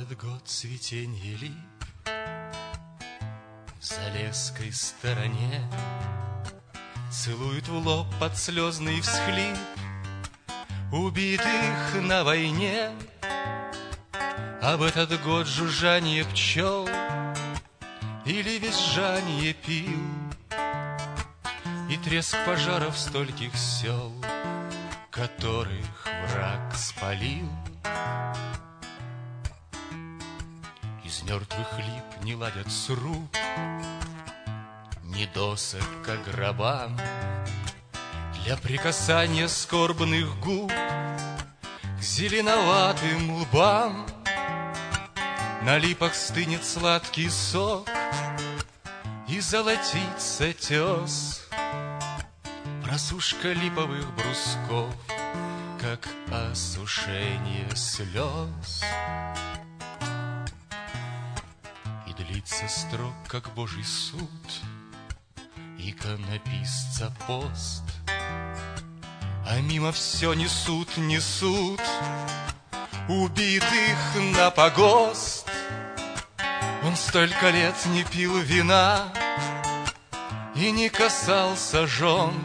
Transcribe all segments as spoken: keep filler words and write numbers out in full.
этот год цветенье лип в Залесской стороне целует в лоб под слезный всхлип убитых на войне. А в этот год жужжание пчел или визжание пил и треск пожаров стольких сел, которых враг спалил. Из мертвых лип не ладят сруб, ни досок к гробам для прикасания скорбных губ к зеленоватым лбам. На липах стынет сладкий сок и золотится тес. Просушка липовых брусков, как осушение слез. И длится строг, как Божий суд, иконописца пост. А мимо все несут, несут убитых на погост. Он столько лет не пил вина и не касался жен.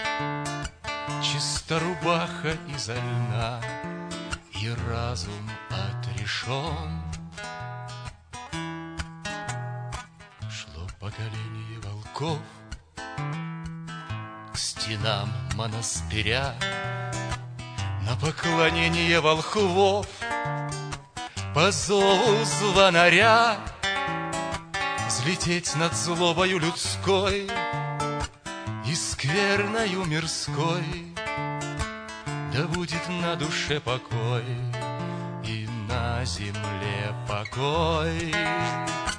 Чиста рубаха изо льна, и разум отрешен. Шло поколение волков к стенам монастыря на поклонение волхвов по зову звонаря. Взлететь над злобою людской и скверною мирской, да будет на душе покой и на земле покой.